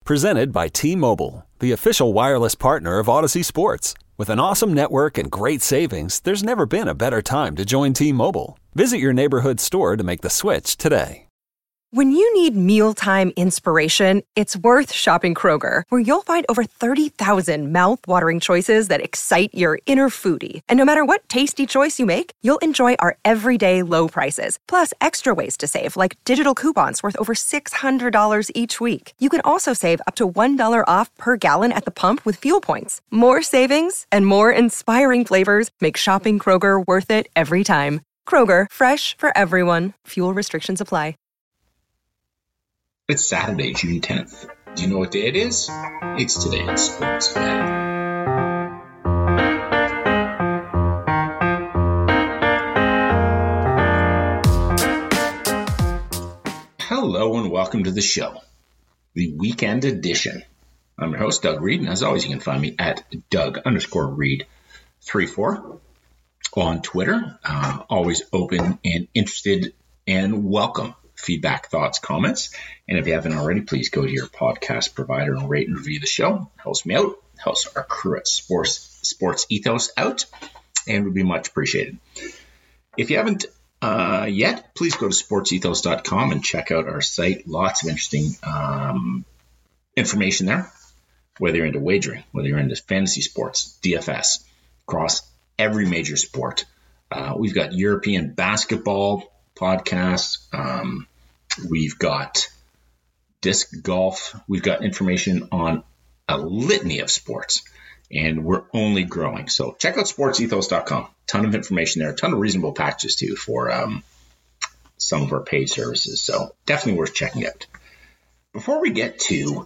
Presented by T-Mobile, the official wireless partner of Odyssey Sports. With an awesome network and great savings, there's never been a better time to join T-Mobile. Visit your neighborhood store to make the switch today. When you need mealtime inspiration, it's worth shopping Kroger, where you'll find over 30,000 mouth-watering choices that excite your inner foodie. And no matter what tasty choice you make, you'll enjoy our everyday low prices, plus extra ways to save, like digital coupons worth over $600 each week. You can also save up to $1 off per gallon at the pump with fuel points. More savings and more inspiring flavors make shopping Kroger worth it every time. Kroger, fresh for everyone. Fuel restrictions apply. It's Saturday, June 10th. Do you know what day it is? It's today in Sports Today. Hello and welcome to the show, the weekend edition. I'm your host, Doug Reed, and as always, you can find me at Doug_Reed34 on Twitter. Always open and interested and welcome feedback, thoughts, comments. And if you haven't already, please go to your podcast provider and rate and review the show. Helps me out, helps our crew at Sports Ethos out, and would be much appreciated. If you haven't yet, please go to sportsethos.com and check out our site. Lots of interesting information there, whether you're into wagering, whether you're into fantasy sports, DFS, across every major sport. We've got European basketball podcasts. We've got disc golf. We've got information on a litany of sports, and we're only growing. So check out sportsethos.com. Ton of information there, a ton of reasonable packages too for some of our paid services. So definitely worth checking out. Before we get to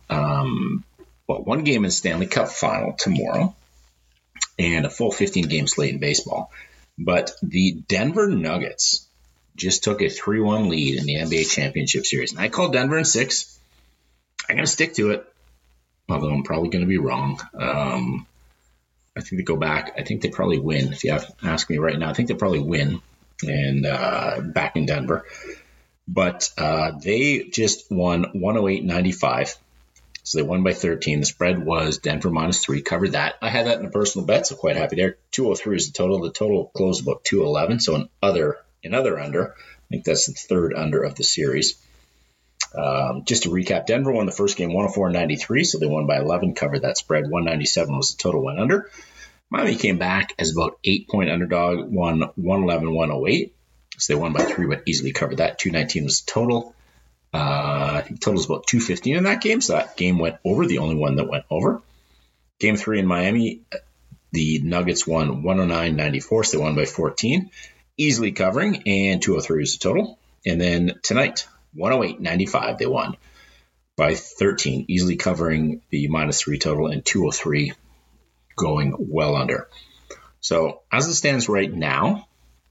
one game in Stanley Cup final tomorrow and a full 15 game slate in baseball, but the Denver Nuggets just took a 3-1 lead in the NBA Championship Series. And I called Denver in 6. I'm going to stick to it, although I'm probably going to be wrong. I think they go back. I think they probably win. If you have to ask me right now, I think they probably win and back in Denver. But they just won 108-95. So they won by 13. The spread was Denver -3. Covered that. I had that in a personal bet, so quite happy there. 203 is the total. The total closed about 211. So another under. I think that's the third under of the series. Just to recap, Denver won the first game 104-93, so they won by 11, covered that spread. 197 was the total, went under. Miami came back as about 8-point underdog, won 111-108, so they won by 3, but easily covered that. 219 was the total. I think the total was about 215 in that game, so that game went over, the only one that went over. Game 3 in Miami, the Nuggets won 109-94, so they won by 14. Easily covering, and 203 is the total. And then tonight, 108-95, they won by 13, easily covering the -3 total, and 203 going well under. So as it stands right now,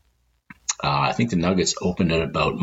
I think the Nuggets opened at about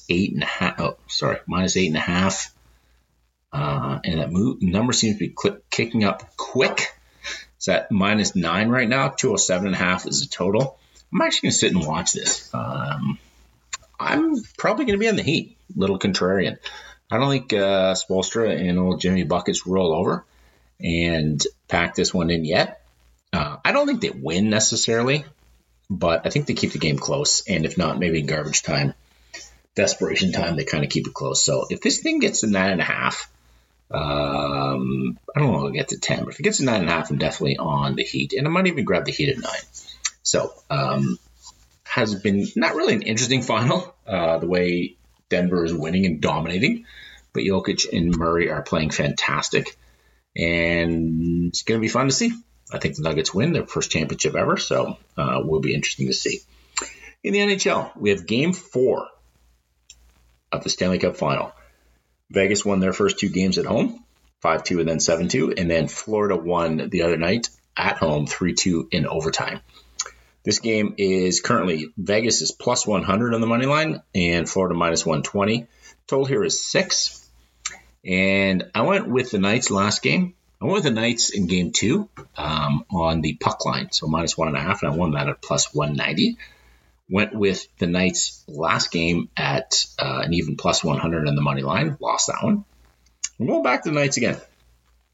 -8.5. And that number seems to be kicking up quick. It's at -9 right now. 207.5 is the total. I'm actually going to sit and watch this. I'm probably going to be on the heat, little contrarian. I don't think Spoelstra and old Jimmy Buckets roll over and pack this one in yet. I don't think they win necessarily, but I think they keep the game close. And if not, maybe in garbage time, desperation time, they kind of keep it close. So if this thing gets to 9.5, I don't know if it'll get to 10, but if it gets to 9.5, I'm definitely on the heat. And I might even grab the heat at 9. So, has been not really an interesting final, the way Denver is winning and dominating, but Jokic and Murray are playing fantastic, and it's going to be fun to see. I think the Nuggets win their first championship ever, so will be interesting to see. In the NHL, we have Game 4 of the Stanley Cup Final. Vegas won their first 2 games at home, 5-2 and then 7-2, and then Florida won the other night at home, 3-2 in overtime. This game is currently Vegas is +100 on the money line and Florida -120. Total here is 6. And I went with the Knights last game. I went with the Knights in game 2 on the puck line, so -1.5, and I won that at +190. Went with the Knights last game at an even +100 on the money line. Lost that one. I'm going back to the Knights again.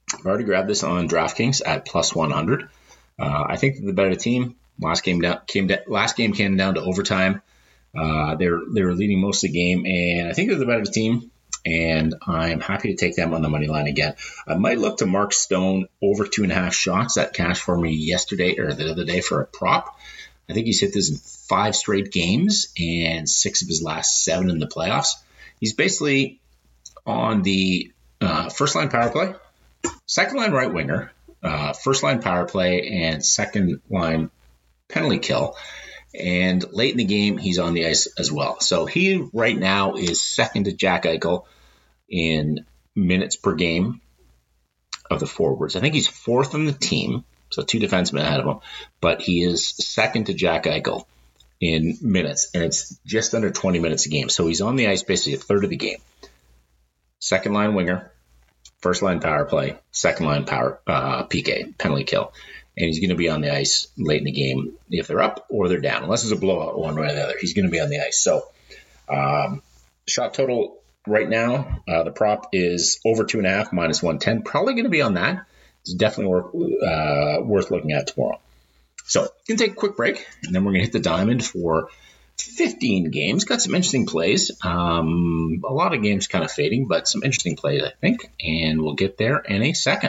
I've already grabbed this on DraftKings at plus 100. I think they're the better team. Last game came down to overtime. They were leading most of the game, and I think they're the better team. And I'm happy to take them on the money line again. I might look to Mark Stone over 2.5 shots. That cashed for me yesterday or the other day for a prop. I think he's hit this in 5 straight games and 6 of his last 7 in the playoffs. He's basically on the first line power play, second line right winger, first line power play, and second line penalty kill. And late in the game, he's on the ice as well. So he right now is second to Jack Eichel in minutes per game of the forwards. I think he's 4th on the team, so 2 defensemen ahead of him, but he is second to Jack Eichel in minutes, and it's just under 20 minutes a game. So he's on the ice basically a third of the game. Second line winger, first line power play, second line power PK, penalty kill. And he's going to be on the ice late in the game if they're up or they're down. Unless it's a blowout one way or the other, he's going to be on the ice. So shot total right now, the prop is over 2.5 minus 110. Probably going to be on that. It's definitely worth looking at tomorrow. So we're going to take a quick break, and then we're going to hit the diamond for 15 games. Got some interesting plays. A lot of games kind of fading, but some interesting plays, I think. And we'll get there in a second.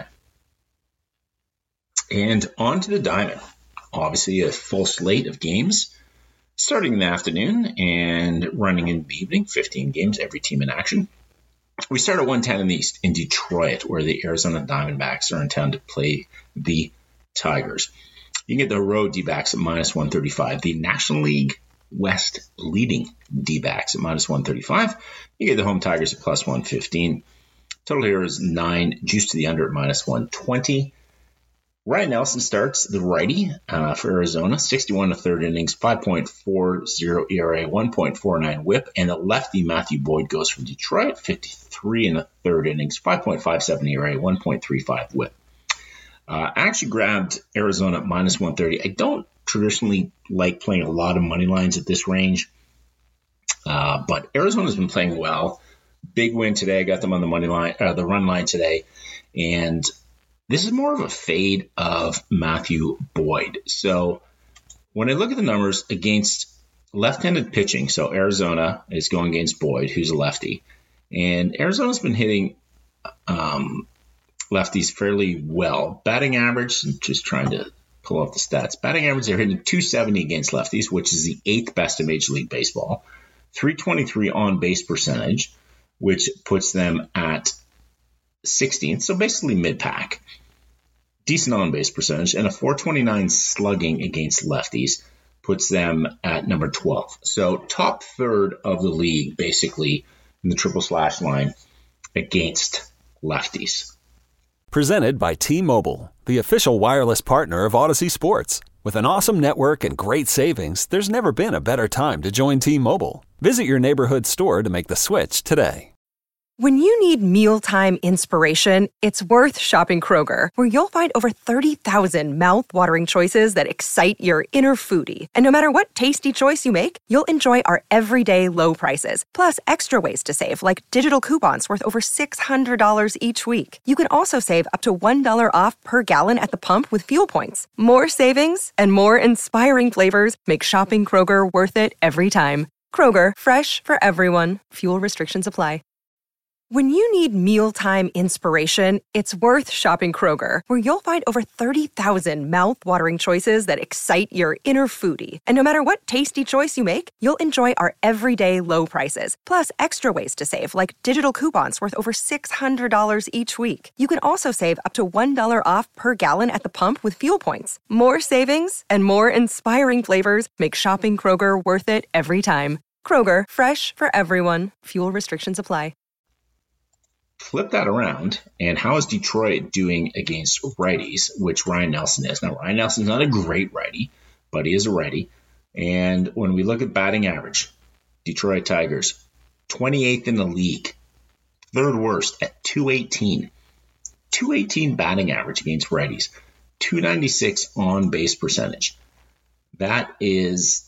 And on to the diamond. Obviously, a full slate of games starting in the afternoon and running in the evening. 15 games, every team in action. We start at 110 in the East in Detroit, where the Arizona Diamondbacks are in town to play the Tigers. You can get the road D-backs at minus 135. The National League West leading D-backs at minus 135. You get the home Tigers at plus 115. Total here is 9. Juice to the under at minus 120. Ryan Nelson starts, the righty for Arizona, 61 1/3 innings, 5.40 ERA, 1.49 WHIP, and the lefty Matthew Boyd goes from Detroit, 53 1/3 innings, 5.57 ERA, 1.35 WHIP. I actually grabbed Arizona at minus 130. I don't traditionally like playing a lot of money lines at this range, but Arizona's been playing well. Big win today. I got them on the money line, the run line today, and this is more of a fade of Matthew Boyd. So when I look at the numbers against left-handed pitching, so Arizona is going against Boyd, who's a lefty, and Arizona's been hitting lefties fairly well. Batting average, just trying to pull up the stats. Batting average, they're hitting .270 against lefties, which is the 8th best in Major League Baseball. .323 on-base percentage, which puts them at 16th, so basically mid-pack. Decent on-base percentage, and a .429 slugging against lefties puts them at number 12. So top third of the league, basically, in the triple slash line against lefties. Presented by T-Mobile, the official wireless partner of Odyssey Sports. With an awesome network and great savings, there's never been a better time to join T-Mobile. Visit your neighborhood store to make the switch today. When you need mealtime inspiration, it's worth shopping Kroger, where you'll find over 30,000 mouth-watering choices that excite your inner foodie. And no matter what tasty choice you make, you'll enjoy our everyday low prices, plus extra ways to save, like digital coupons worth over $600 each week. You can also save up to $1 off per gallon at the pump with fuel points. More savings and more inspiring flavors make shopping Kroger worth it every time. Kroger, fresh for everyone. Fuel restrictions apply. When you need mealtime inspiration, it's worth shopping Kroger, where you'll find over 30,000 mouth-watering choices that excite your inner foodie. And no matter what tasty choice you make, you'll enjoy our everyday low prices, plus extra ways to save, like digital coupons worth over $600 each week. You can also save up to $1 off per gallon at the pump with fuel points. More savings and more inspiring flavors make shopping Kroger worth it every time. Kroger, fresh for everyone. Fuel restrictions apply. Flip that around, and how is Detroit doing against righties, which Ryan Nelson is? Now, Ryan Nelson's not a great righty, but he is a righty. And when we look at batting average, Detroit Tigers, 28th in the league, third worst at .218. .218 batting average against righties, .296 on-base percentage. That is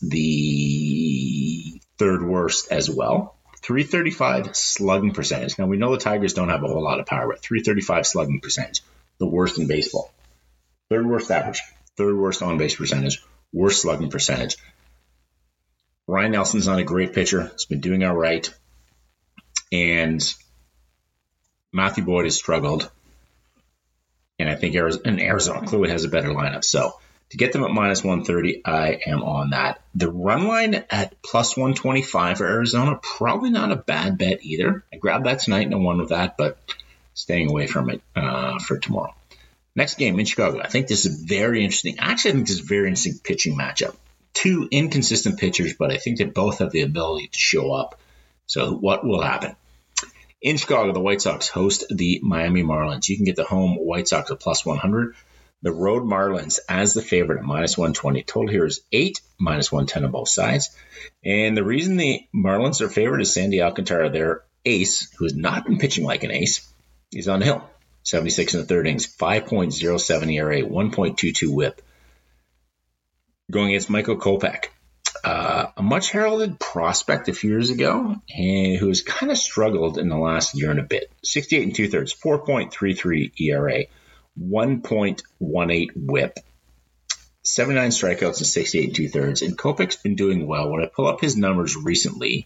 the third worst as well. .335 slugging percentage. Now, we know the Tigers don't have a whole lot of power, but .335 slugging percentage. the worst in baseball. Third worst average, third worst on-base percentage, worst slugging percentage. Ryan Nelson's not a great pitcher. He's been doing all right. And Matthew Boyd has struggled. And I think Arizona clearly has a better lineup. So to get them at minus 130, I am on that. The run line at plus 125 for Arizona, probably not a bad bet either. I grabbed that tonight and I won with that, but staying away from it for tomorrow. Next game in Chicago. I think this is very interesting. Actually, I think this is a very interesting pitching matchup. Two inconsistent pitchers, but I think they both have the ability to show up. So what will happen? In Chicago, the White Sox host the Miami Marlins. You can get the home White Sox at plus 100. The road Marlins as the favorite at minus 120. Total here is 8, minus 110 on both sides. And the reason the Marlins are favored is Sandy Alcantara, their ace, who has not been pitching like an ace. He's on the hill. 76 in the third innings, 5.07 ERA, 1.22 whip. Going against Michael Kopech, a much heralded prospect a few years ago, and who has kind of struggled in the last year and a bit. 68 and 2/3, 4.33 ERA, 1.18 whip, 79 strikeouts and 68 and 2/3. And Kopech's been doing well. When I pull up his numbers recently,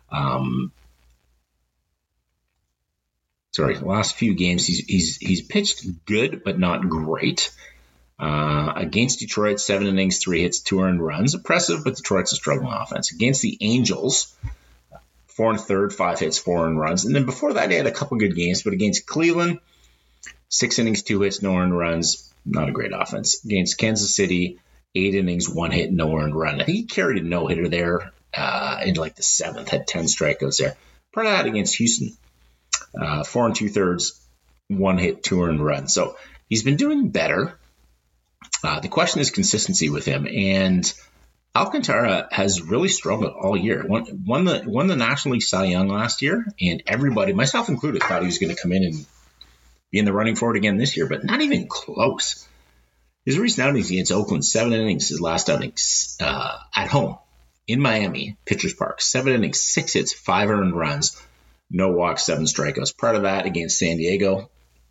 the last few games, he's pitched good but not great. Against Detroit, 7 innings, 3 hits, 2 earned runs. Impressive, but Detroit's a struggling offense. Against the Angels, 4 1/3, 5 hits, 4 earned runs. And then before that, he had a couple good games. But against Cleveland, 6 innings, 2 hits, no earned runs. Not a great offense. Against Kansas City, 8 innings, 1 hit, no earned run. I think he carried a no-hitter there into like the 7th, had 10 strikeouts there. Part of that against Houston, 4 2/3, 1 hit, 2 earned runs. So he's been doing better. The question is consistency with him, and Alcantara has really struggled all year. Won the National League Cy Young last year, and everybody, myself included, thought he was going to come in and be in the running for it again this year, but not even close. His recent outings against Oakland, 7 innings, his last outings at home in Miami, Pitchers Park, 7 innings, 6 hits, 5 earned runs, no walks, 7 strikeouts. Part of that against San Diego,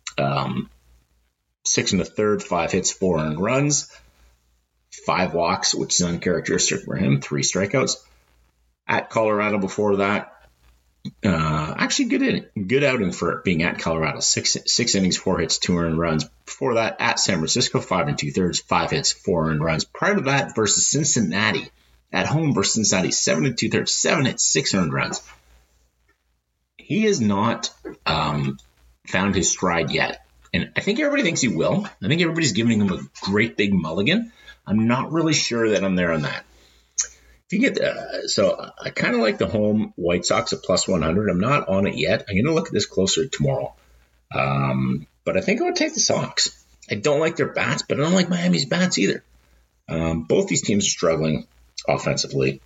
6 1/3, 5 hits, 4 earned runs, 5 walks, which is uncharacteristic for him, 3 strikeouts. At Colorado before that, actually good outing for being at Colorado. 6 innings, 4 hits, 2 earned runs. Before that, at San Francisco, 5 2/3, 5 hits, 4 earned runs. Prior to that, versus Cincinnati, at home versus Cincinnati, 7 2/3, 7 hits, 6 earned runs. He has not found his stride yet. And I think everybody thinks he will. I think everybody's giving him a great big mulligan. I'm not really sure that I'm there on that. If you get so I kind of like the home White Sox at plus 100. I'm not on it yet. I'm going to look at this closer tomorrow. But I think I would take the Sox. I don't like their bats, but I don't like Miami's bats either. Both these teams are struggling offensively.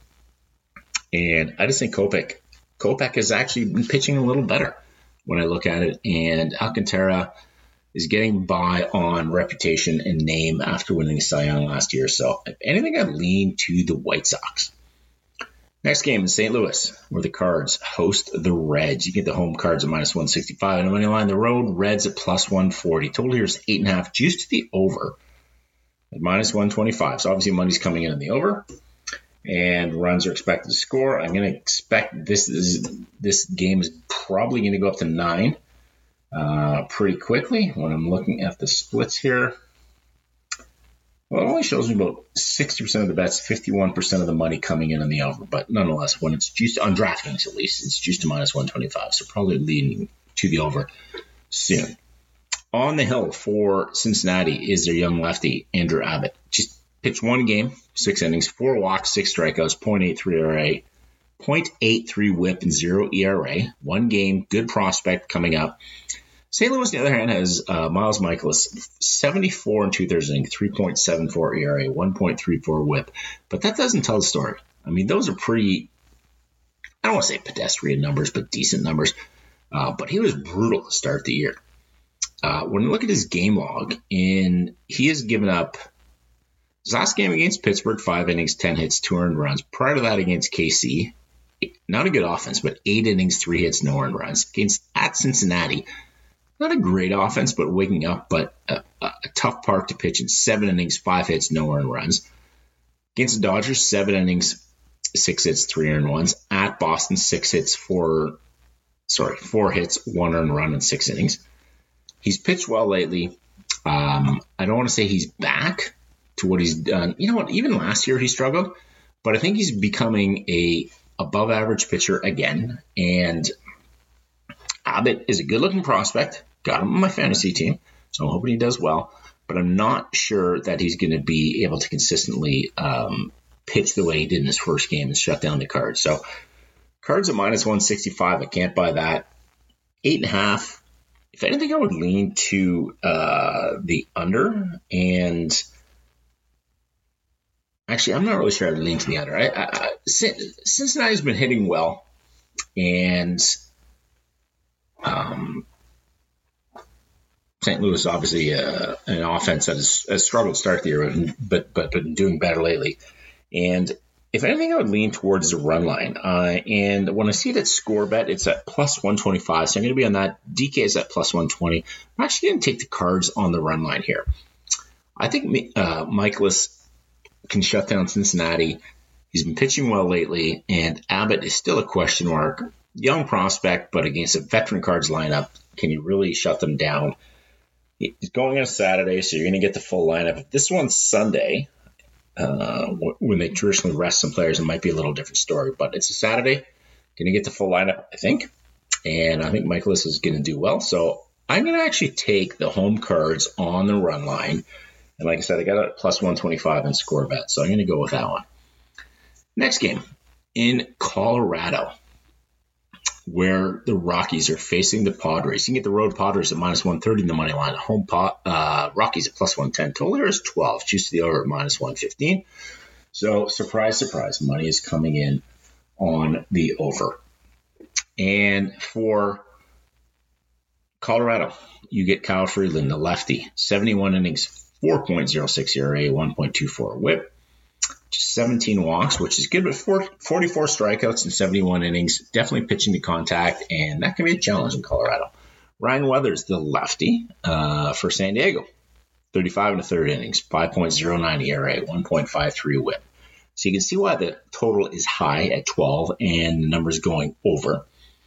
And I just think Kopech has actually been pitching a little better when I look at it. And Alcantara is getting by on reputation and name after winning the Cy Young last year. So if anything, I'd lean to the White Sox. Next game in St. Louis, where the Cards host the Reds. You get the home Cards at minus 165. And the money line, the road Reds at plus 140. Total here is 8.5, juice to the over at minus 125. So obviously money's coming in the over. And runs are expected to score. I'm going to expect this game is probably going to go up to 9. Pretty quickly when I'm looking at the splits here. Well, it only shows me about 60% of the bets, 51% of the money coming in on the over. But nonetheless, when it's juiced on DraftKings, at least, it's juiced to minus 125. So probably leading to the over soon. On the hill for Cincinnati is their young lefty, Andrew Abbott. Just pitched 1 game, 6 innings, 4 walks, 6 strikeouts, 0.83 ERA, 0.83 whip, and 0 ERA. 1 game, good prospect coming up. St. Louis, on the other hand, has Miles Michaelis, 74 and 2/3 innings, 3.74 ERA, 1.34 whip. But that doesn't tell the story. I mean, those are pretty, I don't want to say pedestrian numbers, but decent numbers. But he was brutal to start the year. When you look at his game log, he has given up his last game against Pittsburgh, 5 innings, 10 hits, 2 earned runs. Prior to that, against KC, not a good offense, but 8 innings, 3 hits, no earned runs. At Cincinnati, not a great offense, but waking up, but a tough park to pitch in 7 innings, 5 hits, no earned runs. Against the Dodgers, 7 innings, 6 hits, 3 earned runs. At Boston, 4 hits, 1 earned run in 6 innings. He's pitched well lately. I don't want to say he's back to what he's done. You know what? Even last year he struggled, but I think he's becoming a above average pitcher again. And Abbott is a good looking prospect. Got him on my fantasy team, so I'm hoping he does well. But I'm not sure that he's going to be able to consistently pitch the way he did in his first game and shut down the Cards. So Cards at minus 165. I can't buy that. 8.5. If anything, I would lean to the under. And actually, I'm not really sure I would lean to the under. Cincinnati's been hitting well, and St. Louis obviously an offense that has struggled to start the year, but been doing better lately. And if anything, I would lean towards the run line. And when I see that score bet, it's at plus 125. So I'm going to be on that. DK is at plus 120. I'm actually going to take the Cards on the run line here. I think Michaelis can shut down Cincinnati. He's been pitching well lately, and Abbott is still a question mark. Young prospect, but against a veteran Cards lineup, can you really shut them down? He's going on Saturday, so you're going to get the full lineup. If this one's Sunday, when they traditionally rest some players, it might be a little different story. But it's a Saturday. Going to get the full lineup, I think. And I think Michaelis is going to do well. So I'm going to actually take the home Cards on the run line. And like I said, I got it at plus 125 in score bet. So I'm going to go with that one. Next game in Colorado, where the Rockies are facing the Padres. You can get the road Padres at minus 130 in the money line. Home Rockies at plus 110. Total here is 12. Choose the over at minus 115. So surprise, surprise, money is coming in on the over. And for Colorado, you get Kyle Freeland, the lefty. 71 innings, 4.06 ERA, 1.24 whip. Just 17 walks, which is good, but 44 strikeouts in 71 innings. Definitely pitching to contact, and that can be a challenge in Colorado. Ryan Weathers, the lefty for San Diego. 35 and a third innings, 5.09 ERA, 1.53 whip. So you can see why the total is high at 12 and the number's going over.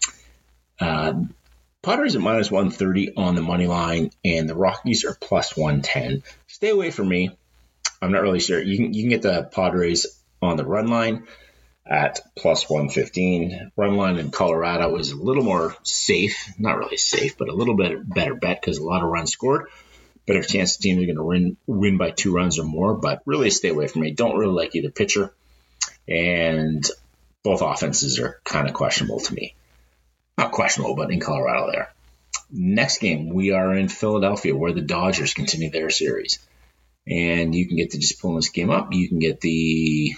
Padres at minus 130 on the money line, and the Rockies are plus 110. Stay away from me. I'm not really sure. You can get the Padres on the run line at plus 115. Run line in Colorado is a little more safe. Not really safe, but a little bit better bet because a lot of runs scored. Better chance the teams are going to win by 2 runs or more, but really stay away from me. Don't really like either pitcher. And both offenses are kind of questionable to me. Not questionable, but in Colorado there. Next game, we are in Philadelphia, where the Dodgers continue their series. And you can get just pulling this game up. You can get the,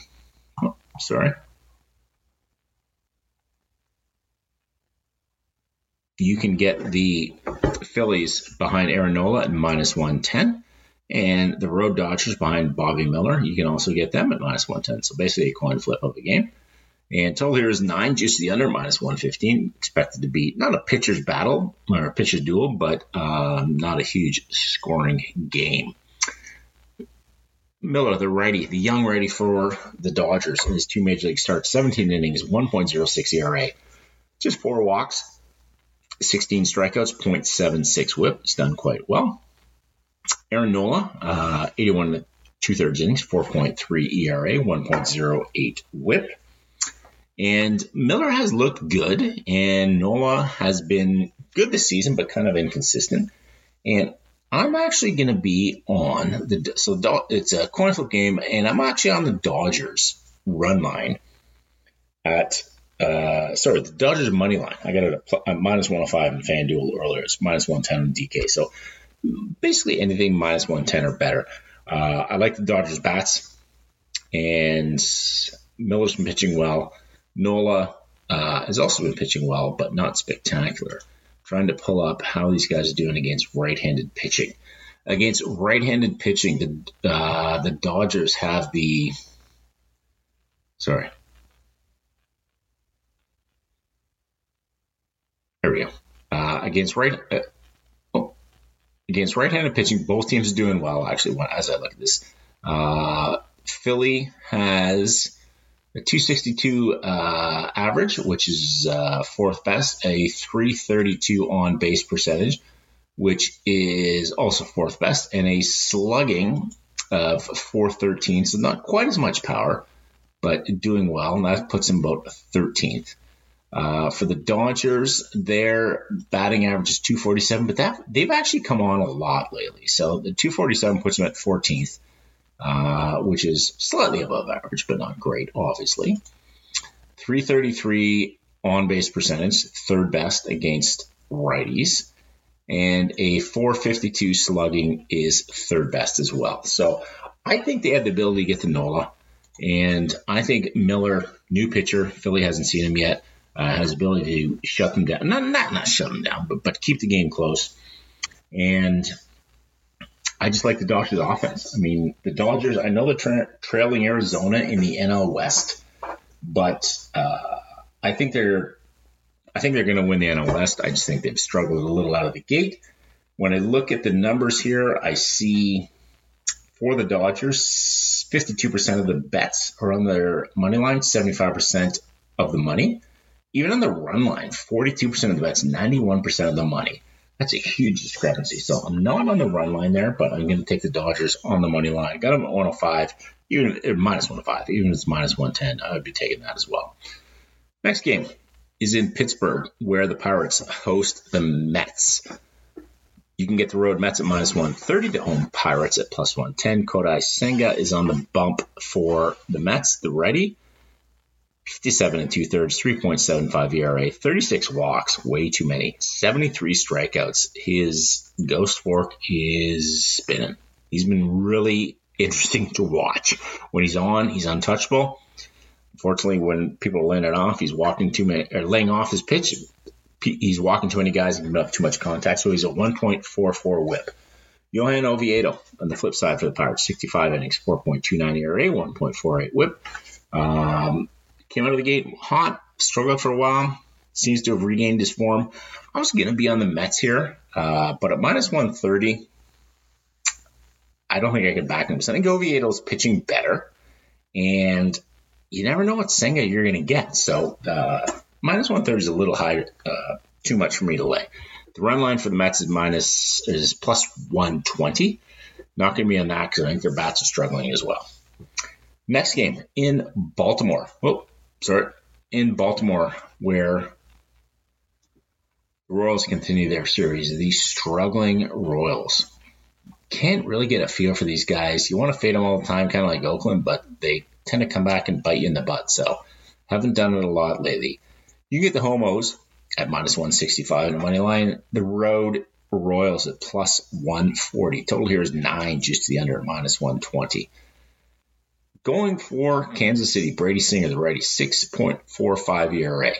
You can get the Phillies behind Aaron Nola at minus 110. And the road Dodgers behind Bobby Miller. You can also get them at minus 110. So basically a coin flip of a game. And total here is 9, juice to the under, minus 115. Expected to be not a pitcher's battle or a pitcher's duel, but not a huge scoring game. Miller, the righty, the young righty for the Dodgers in his 2 major league starts, 17 innings, 1.06 ERA, just 4 walks, 16 strikeouts, 0.76 whip. It's done quite well. Aaron Nola, 81 and 2/3 innings, 4.3 ERA, 1.08 whip. And Miller has looked good, and Nola has been good this season, but kind of inconsistent. And I'm actually going to be on it's a coin flip game, and I'm actually on the Dodgers run line at the Dodgers money line. I got it at minus 105 in FanDuel earlier. It's minus 110 in DK. So basically anything minus 110 or better. I like the Dodgers bats, and Miller's been pitching well. Nola has also been pitching well, but not spectacular. Trying to pull up how these guys are doing against right-handed pitching. Against right-handed pitching, the Dodgers have the Sorry. There we go. Against against right-handed pitching, both teams are doing well, actually, as I look at this. Philly has a 262 average, which is fourth best, a 332 on-base percentage, which is also fourth best, and a slugging of 413, so not quite as much power, but doing well, and that puts them about 13th. For the Dodgers, their batting average is 247, but they've actually come on a lot lately. So the 247 puts them at 14th, which is slightly above average, but not great, obviously. 333 on-base percentage, third best against righties. And a 452 slugging is third best as well. So I think they have the ability to get to Nola. And I think Miller, new pitcher, Philly hasn't seen him yet, has the ability to shut them down. Not shut them down, but keep the game close. And I just like the Dodgers' offense. I mean, the Dodgers, I know they're trailing Arizona in the NL West, but I think they're going to win the NL West. I just think they've struggled a little out of the gate. When I look at the numbers here, I see for the Dodgers, 52% of the bets are on their money line, 75% of the money. Even on the run line, 42% of the bets, 91% of the money. That's a huge discrepancy. So I'm not on the run line there, but I'm going to take the Dodgers on the money line. Got them at 105, even minus 105. Even if it's minus 110, I would be taking that as well. Next game is in Pittsburgh, where the Pirates host the Mets. You can get the road Mets at minus 130, the home Pirates at plus 110. Kodai Senga is on the bump for the Mets, the righty. 57 and 2/3, 3.75 ERA, 36 walks, way too many, 73 strikeouts. His ghost fork is spinning. He's been really interesting to watch. When he's on, he's untouchable. Unfortunately, when people are laying it off, he's walking too many, or laying off his pitch. He's walking too many guys and giving up too much contact, so he's a 1.44 whip. Johan Oviedo on the flip side for the Pirates, 65 innings, 4.29 ERA, 1.48 whip. Came out of the gate hot, struggled for a while, seems to have regained his form. I was going to be on the Mets here, but at minus 130, I don't think I can back him. So I think Oviedo's pitching better, and you never know what Senga you're going to get. So minus 130 is a little high, too much for me to lay. The run line for the Mets is plus 120. Not going to be on that because I think their bats are struggling as well. Next game in Baltimore. In Baltimore, where the Royals continue their series. These struggling Royals. Can't really get a feel for these guys. You want to fade them all the time, kind of like Oakland, but they tend to come back and bite you in the butt. So haven't done it a lot lately. You get the Homos at minus 165 in the money line. The road Royals at plus 140. Total here is 9, just to the under at minus 120. Going for Kansas City, Brady Singer, the righty, 6.45 ERA,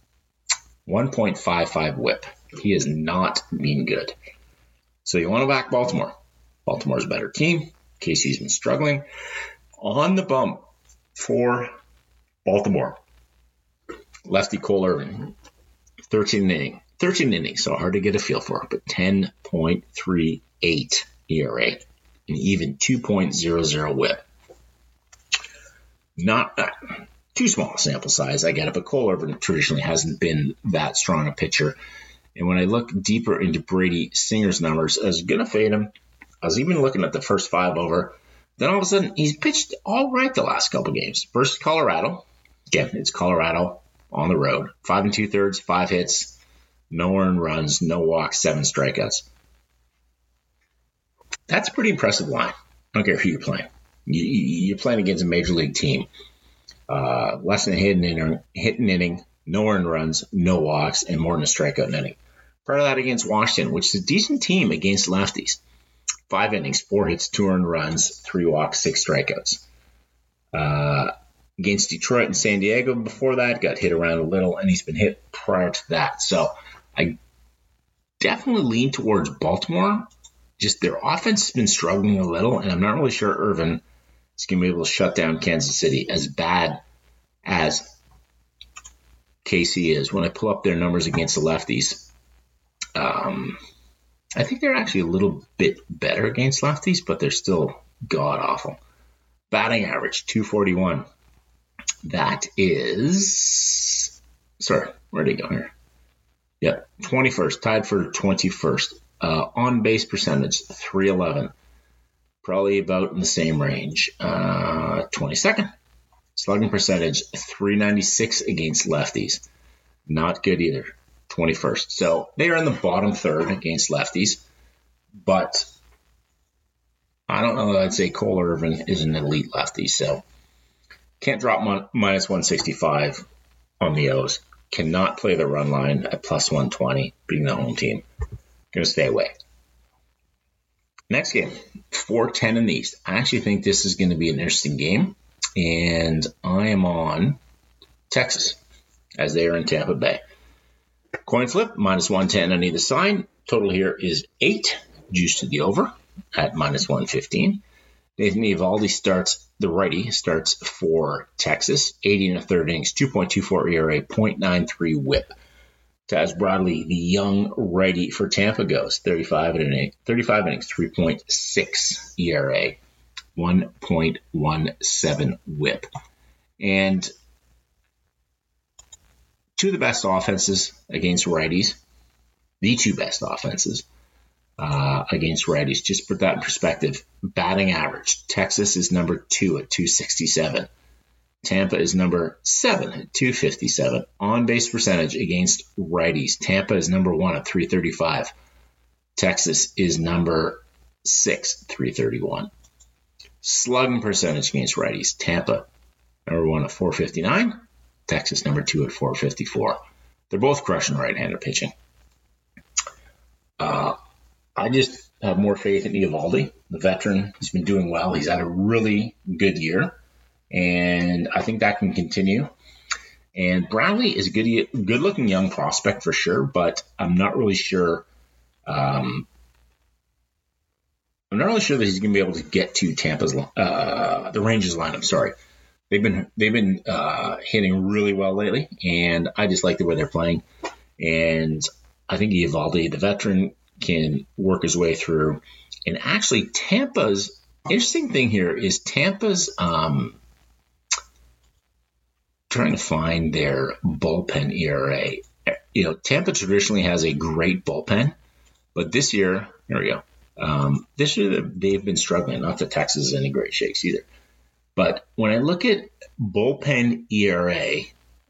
1.55 whip. He has not been good. So you want to back Baltimore. Baltimore's a better team. KC's been struggling. On the bump for Baltimore, lefty Cole Irvin, 13 innings, so hard to get a feel for, but 10.38 ERA, and even 2.00 whip. Not too small a sample size, I get it, but Cole Irvin traditionally hasn't been that strong a pitcher. And when I look deeper into Brady Singer's numbers, I was going to fade him. I was even looking at the first 5 over. Then all of a sudden, he's pitched all right the last couple games. Versus Colorado. Again, it's Colorado on the road. 5 2/3, 5 hits, no earned runs, no walks, 7 strikeouts. That's a pretty impressive line. I don't care who you're playing. You're playing against a major league team. Less than a hit an inning, no earned runs, no walks, and more than a strikeout an inning. Part of that against Washington, which is a decent team against lefties. 5 innings, 4 hits, 2 earned runs, 3 walks, 6 strikeouts. Against Detroit and San Diego before that, got hit around a little, and he's been hit prior to that. So I definitely lean towards Baltimore. Just their offense has been struggling a little, and I'm not really sure Irvin is going to be able to shut down Kansas City as bad as KC is. When I pull up their numbers against the lefties, I think they're actually a little bit better against lefties, but they're still god-awful. Batting average, 241. That is... Sorry, where'd he go here? Yep, 21st, tied for 21st. On-base percentage, 311. Probably about in the same range. 22nd. Slugging percentage, 396 against lefties. Not good either. 21st. So they are in the bottom third against lefties. But I don't know that I'd say Cole Irvin is an elite lefty. So can't drop minus 165 on the O's. Cannot play the run line at plus 120, being the home team. Going to stay away. Next game, 4-10 in the East. I actually think this is going to be an interesting game. And I am on Texas, as they are in Tampa Bay. Coin flip, minus 110 on either side. Total here is 8, juice to the over at minus 115. Nathan Eovaldi the righty starts for Texas. 80 1/3 innings, 2.24 ERA, 0.93 whip. Taz Bradley, the young righty for Tampa, goes 35 innings, 3.6 ERA, 1.17 whip. And two of the best offenses against righties, the two best offenses against righties. Just put that in perspective. Batting average, Texas is number 2 at 267. Tampa is number 7 at 257. On-base percentage against righties, Tampa is number 1 at 335. Texas is number 6, 331. Slugging percentage against righties, Tampa number 1 at 459. Texas number 2 at 454. They're both crushing right-handed pitching. I just have more faith in Eovaldi, the veteran. He's been doing well. He's had a really good year, and I think that can continue. And Bradley is a good-looking young prospect for sure, but I'm not really sure. I'm not really sure that he's going to be able to get to Tampa's the Rangers lineup. Sorry, they've been hitting really well lately, and I just like the way they're playing. And I think Eovaldi, the veteran, can work his way through. And actually, Tampa's interesting thing here is Tampa's trying to find their bullpen ERA. You know, Tampa traditionally has a great bullpen, but this year, there we go. This year they've been struggling. Not that Texas is any great shakes either. But when I look at bullpen ERA,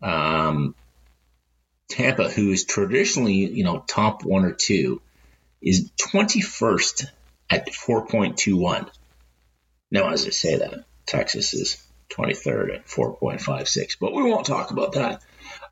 Tampa, who is traditionally, top 1 or 2, is 21st at 4.21. Now, as I say that, Texas is 23rd at 4.56, but we won't talk about that.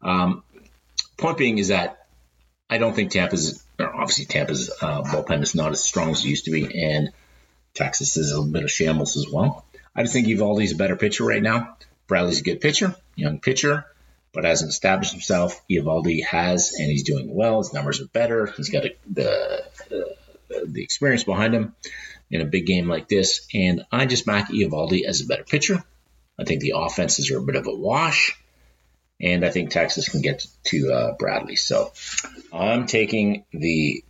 Point being is that I don't think Tampa's bullpen is not as strong as it used to be, and Texas is a little bit of shambles as well. I just think Eovaldi's a better pitcher right now. Bradley's a good pitcher, young pitcher, but hasn't established himself. Eovaldi has, and he's doing well. His numbers are better. He's got the experience behind him in a big game like this, and I just back Eovaldi as a better pitcher. I think the offenses are a bit of a wash, and I think Texas can get to Bradley. So I'm taking the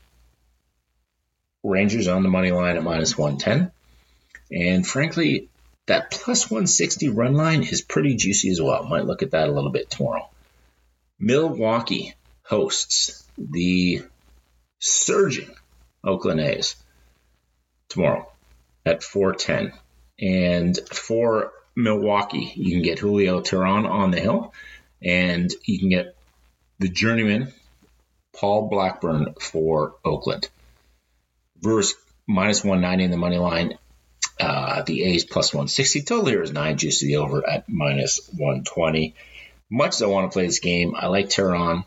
Rangers on the money line at minus 110, and frankly, that plus 160 run line is pretty juicy as well. Might look at that a little bit tomorrow. Milwaukee hosts the surging Oakland A's tomorrow at 4:10. And for Milwaukee, you can get Julio Teheran on the hill, and you can get the journeyman Paul Blackburn for Oakland. Brewers minus 190 in the money line. The A's plus 160. Total here is 9, juice to the over at minus 120. Much as I want to play this game, I like Teheran.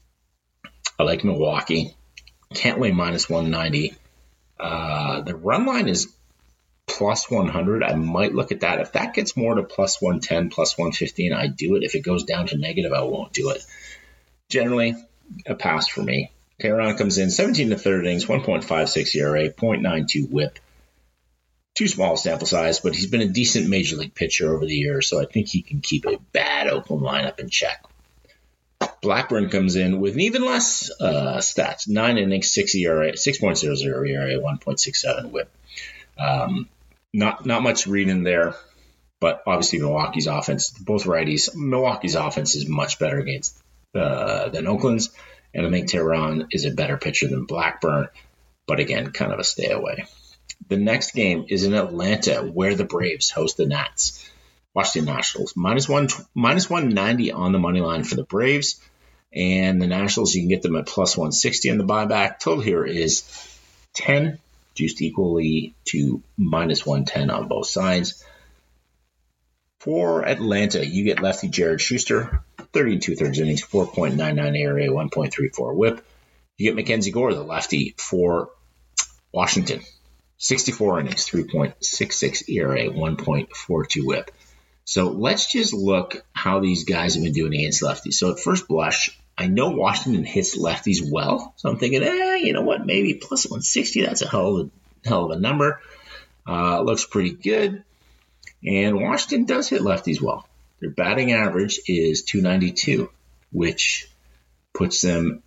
I like Milwaukee. Can't lay minus 190. The run line is plus 100. I might look at that. If that gets more to plus 110, plus 115, I do it. If it goes down to negative, I won't do it. Generally, a pass for me. Teheran comes in 17 1/3 innings, 1.56 ERA, 0.92 whip. Too small sample size, but he's been a decent major league pitcher over the years, so I think he can keep a bad Oakland lineup in check. Blackburn comes in with an even less stats. 9 innings, 6 ERA, 6.00 ERA, 1.67 WHIP. Not much reading there, but obviously Milwaukee's offense, both righties, Milwaukee's offense is much better against than Oakland's, and I think Tehran is a better pitcher than Blackburn, but again, kind of a stay away. The next game is in Atlanta, where the Braves host the Nats. Washington Nationals, minus 190 on the money line for the Braves. And the Nationals, you can get them at plus 160 on the buyback. Total here is 10, juiced equally to minus 110 on both sides. For Atlanta, you get lefty Jared Schuster, 30 2/3 innings, 4.99 ERA, 1.34 WHIP. You get Mackenzie Gore, the lefty, for Washington, 64 innings, 3.66 ERA, 1.42 WHIP. So let's just look how these guys have been doing against lefties. So at first blush, I know Washington hits lefties well. So I'm thinking, you know what, maybe plus 160, that's a hell of a number. Looks pretty good. And Washington does hit lefties well. Their batting average is 292, which puts them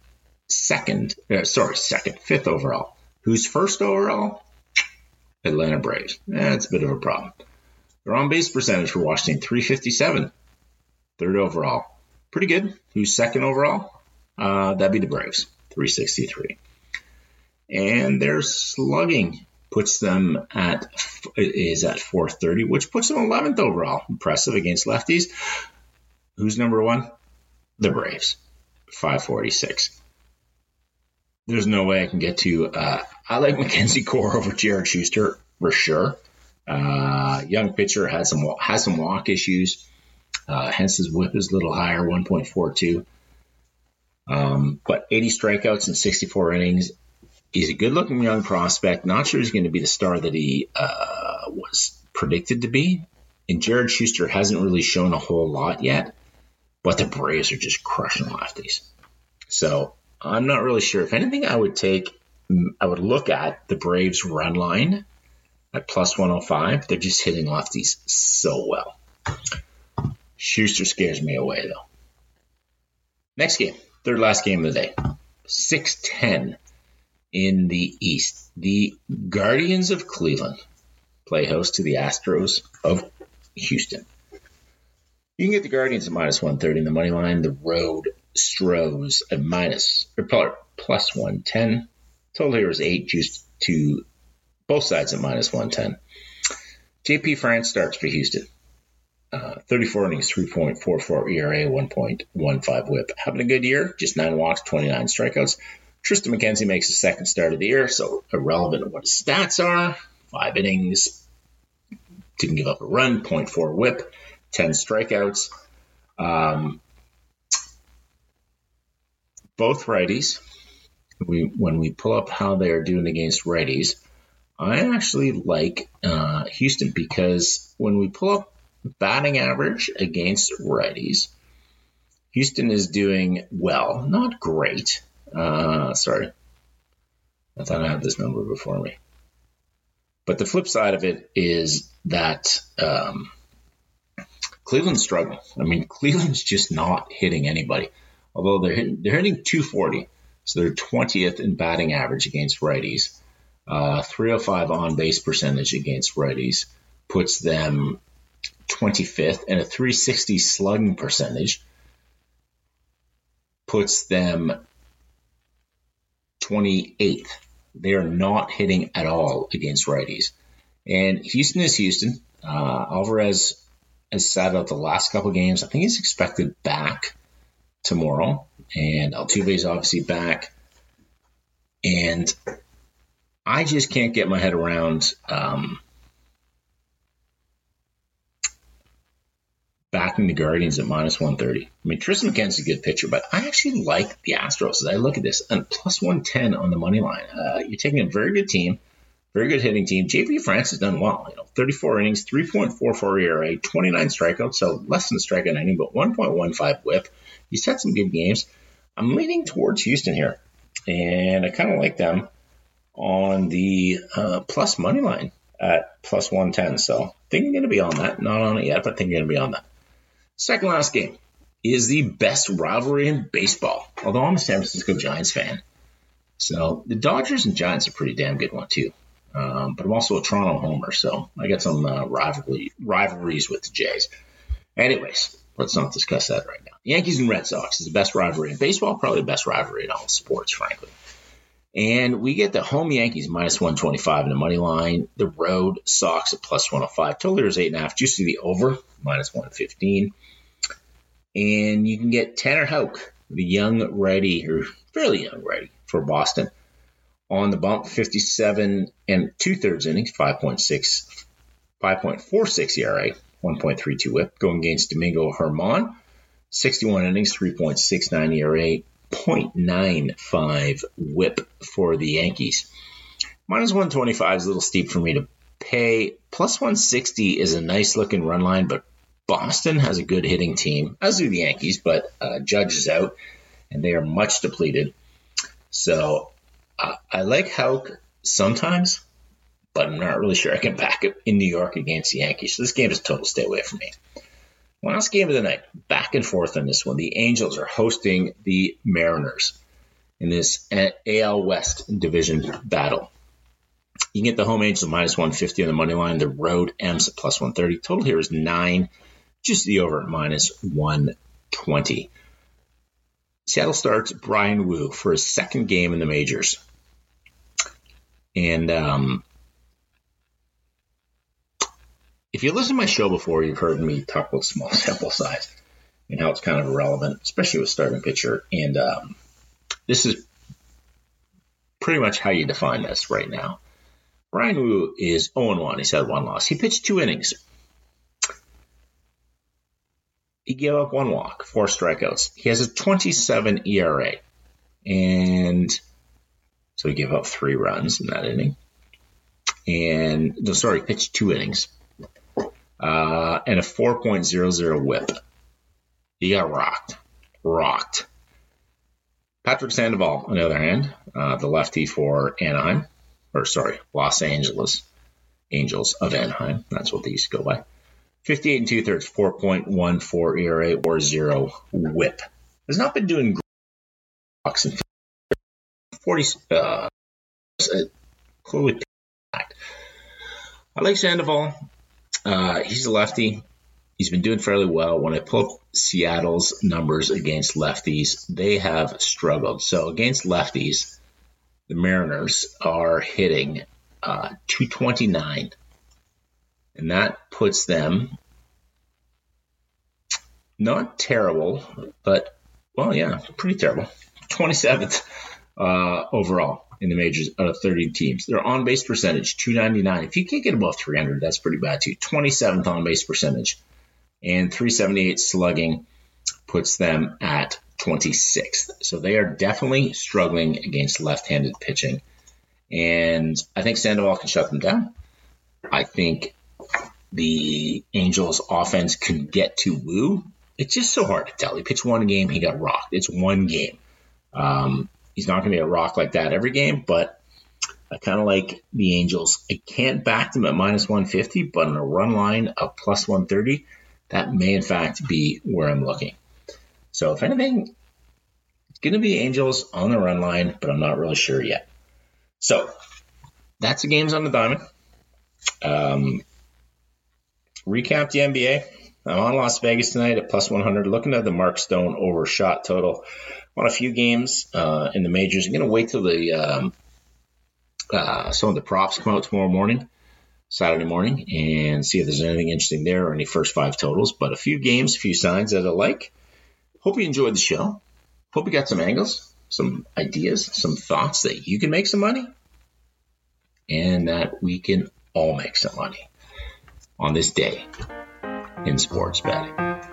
fifth overall. Who's first overall? Atlanta Braves. That's a bit of a problem. Their on-base percentage for Washington, 357. Third overall. Pretty good. Who's second overall? That'd be the Braves, 363. And their slugging puts them at 430, which puts them 11th overall. Impressive against lefties. Who's number one? The Braves, 546. There's no way I can get to. I like Mackenzie Gore over Jared Schuster for sure. Young pitcher has some walk issues. Hence his whip is a little higher, 1.42. But 80 strikeouts in 64 innings. He's a good-looking young prospect. Not sure he's going to be the star that he was predicted to be. And Jared Schuster hasn't really shown a whole lot yet. But the Braves are just crushing lefties. So I'm not really sure. If anything, I would look at the Braves run line at plus 105. They're just hitting lefties so well. Schuster scares me away, though. Next game, third last game of the day. 6:10 in the East. The Guardians of Cleveland play host to the Astros of Houston. You can get the Guardians at minus 130 in the money line. The road Stros at plus 110. Total here is 8, juiced to both sides at minus 110. JP France starts for Houston. 34 innings, 3.44 ERA, 1.15 WHIP. Having a good year, just 9 walks, 29 strikeouts. Tristan McKenzie makes his second start of the year, so irrelevant of what his stats are. 5 innings, didn't give up a run, 0.4 WHIP, 10 strikeouts. Both righties, when we pull up how they are doing against righties, I actually like Houston because when we pull up batting average against righties, Houston is doing well, not great. Sorry, I thought I had this number before me. But the flip side of it is that Cleveland's struggling. I mean, Cleveland's just not hitting anybody. Although they're hitting 240, so they're 20th in batting average against righties. 305 on-base percentage against righties puts them 25th, and a 360 slugging percentage puts them 28th. They are not hitting at all against righties. And Houston is Houston. Alvarez has sat out the last couple games. I think he's expected back tomorrow. And Altuve's obviously back. And I just can't get my head around backing the Guardians at minus 130. I mean, Tristan McKenzie's a good pitcher, but I actually like the Astros as I look at this. And plus 110 on the money line. You're taking a very good team, very good hitting team. JP France has done well. 34 innings, 3.44 ERA, 29 strikeouts, so less than a strikeout inning, but 1.15 WHIP. He's had some good games. I'm leaning towards Houston here, and I kind of like them on the plus money line at plus 110. So I think I'm going to be on that. Not on it yet, but I think I'm going to be on that. Second last game is the best rivalry in baseball, although I'm a San Francisco Giants fan. So the Dodgers and Giants are a pretty damn good one, too. But I'm also a Toronto homer, so I got some rivalries with the Jays. Anyways, let's not discuss that right now. Yankees and Red Sox is the best rivalry in baseball, probably the best rivalry in all sports, frankly. And we get the home Yankees minus 125 in the money line. The road Sox at plus 105. Total here is 8.5. Juice to the over, minus 115. And you can get Tanner Houck, the young righty, or fairly young righty for Boston, on the bump, 57 and 2/3 innings, 5.46 ERA, 1.32 whip, going against Domingo Germán, 61 innings, 3.69 ERA, 0.95 whip for the Yankees. Minus 125 is a little steep for me to pay. Plus 160 is a nice looking run line, but Boston has a good hitting team, as do the Yankees, but Judge is out, and they are much depleted. So I like Houck sometimes, but I'm not really sure I can back it in New York against the Yankees. So this game is a total stay away from me. Last game of the night, back and forth on this one. The Angels are hosting the Mariners in this AL West division battle. You can get the home Angels minus 150 on the money line. The road M's at plus 130. Total here is 9. Just the over at minus 120. Seattle starts Brian Wu for his second game in the majors. And if you listen to my show before, you've heard me talk about small sample size and how it's kind of irrelevant, especially with starting pitcher. And this is pretty much how you define this right now. Brian Wu is 0-1. He's had one loss. He pitched 2 innings. He gave up 1 walk, 4 strikeouts. He has a 27 ERA. And so he gave up 3 runs in that inning. He pitched 2 innings. And a 4.00 whip. He got rocked. Patrick Sandoval, on the other hand, the lefty for Los Angeles Angels of Anaheim. That's what they used to go by. 58 and 2/3, 4.14 ERA or 0 whip. Has not been doing great. 40, clearly packed. I like Sandoval. He's a lefty. He's been doing fairly well. When I pull up Seattle's numbers against lefties, they have struggled. So against lefties, the Mariners are hitting 229. And that puts them not terrible, but, pretty terrible. 27th overall in the majors out of 30 teams. Their on-base percentage, 299. If you can't get above 300, that's pretty bad too. 27th on-base percentage. And 378 slugging puts them at 26th. So they are definitely struggling against left-handed pitching. And I think Sandoval can shut them down. I think the Angels offense can get to Wu. It's just so hard to tell. He pitched 1 game, he got rocked. It's 1 game. He's not going to be a rock like that every game, but I kind of like the Angels. I can't back them at minus 150, but on a run line of plus 130, that may in fact be where I'm looking. So if anything, it's going to be Angels on the run line, but I'm not really sure yet. So that's the games on the diamond. Recap the NBA. I'm on Las Vegas tonight at plus 100, looking at the Mark Stone over shot total on a few games in the majors. I'm going to wait till the some of the props come out tomorrow morning, Saturday morning, and see if there's anything interesting there or any first 5 totals. But a few games, a few signs that I like. Hope you enjoyed the show. Hope you got some angles, some ideas, some thoughts that you can make some money, and that we can all make some money on this day in sports betting.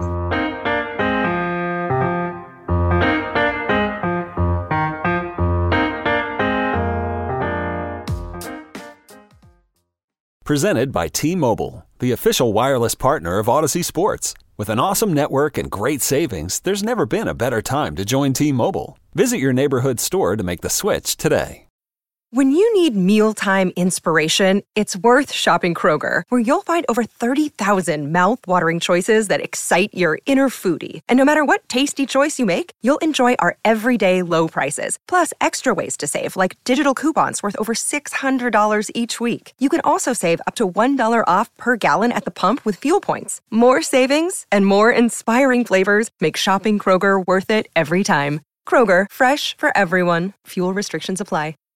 Presented by T-Mobile, the official wireless partner of Odyssey Sports. With an awesome network and great savings, there's never been a better time to join T-Mobile. Visit your neighborhood store to make the switch today. When you need mealtime inspiration, it's worth shopping Kroger, where you'll find over 30,000 mouth-watering choices that excite your inner foodie. And no matter what tasty choice you make, you'll enjoy our everyday low prices, plus extra ways to save, like digital coupons worth over $600 each week. You can also save up to $1 off per gallon at the pump with fuel points. More savings and more inspiring flavors make shopping Kroger worth it every time. Kroger, fresh for everyone. Fuel restrictions apply.